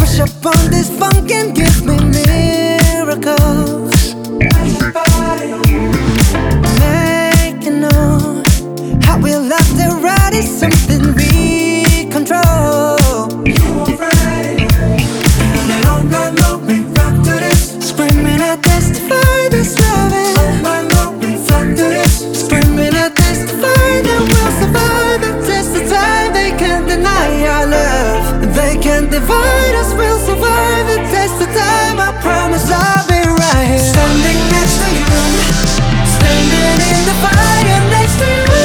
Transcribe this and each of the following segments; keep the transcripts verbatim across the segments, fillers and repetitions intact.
Push up on this funk and give me miracles. Make you know how we love the ride is something we control. Screaming, I testify this loving. Screaming, I testify that we'll survive the test of time. They can't deny our love. They can't divide us. We'll survive the test of time. I promise I'll be right here, standing next to you, standing in the fire next to you.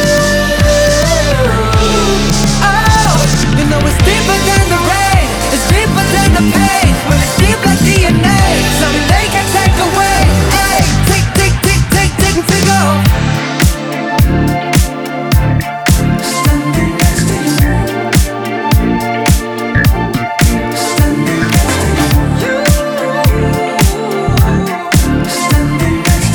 Oh, you know it's deeper than the rain. It's deeper than the pain. When it's deep like D N A, something they can take away. Hey, take, take, take, take, take, take off. Standing next to you. Standing next to you. Standing next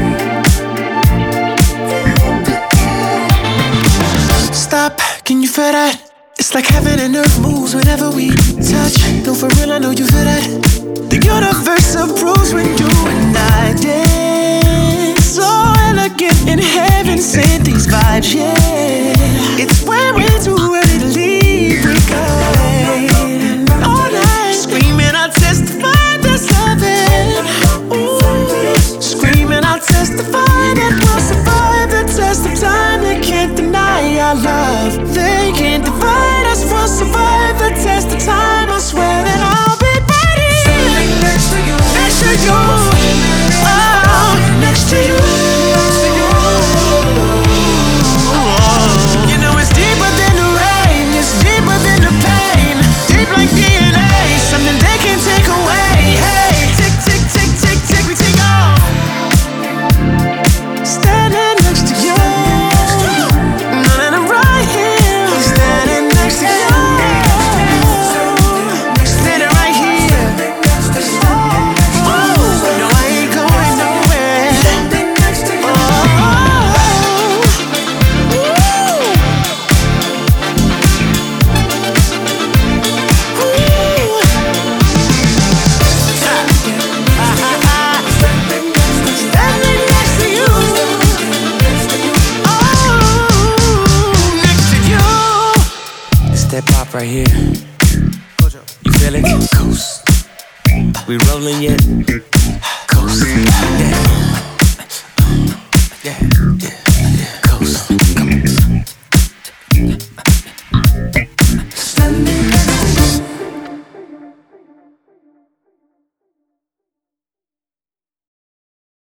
to you. Stop, can you feel that? It's like heaven and earth moves whenever we touch. No, for real, I know you feel that. The universe approves when you and I dance. So elegant in heaven, sent these vibes, yeah. It's when we're too ready to leave, we go all night. Screaming, I'll testify that's loving. Ooh. Screaming, I'll testify that we'll survive the test of time. They can't deny our love. They can't divide us. We'll survive the test of time. I swear that I'll be ready. Standing next to you. Next to you. Oh, next to you. You know it's deeper than the rain. It's deeper than the pain. Deep like D N A. Something they can't take away. Hey, tick, tick, tick, tick, tick, we take off. Standing next to you. And I'm right here. Standing next to you. Standing right here. Oh, no, I ain't going nowhere. Oh, standing next to you. Oh, next to you. It's that pop right here. You feel it? Coast. We rolling yet? Coast. Yeah.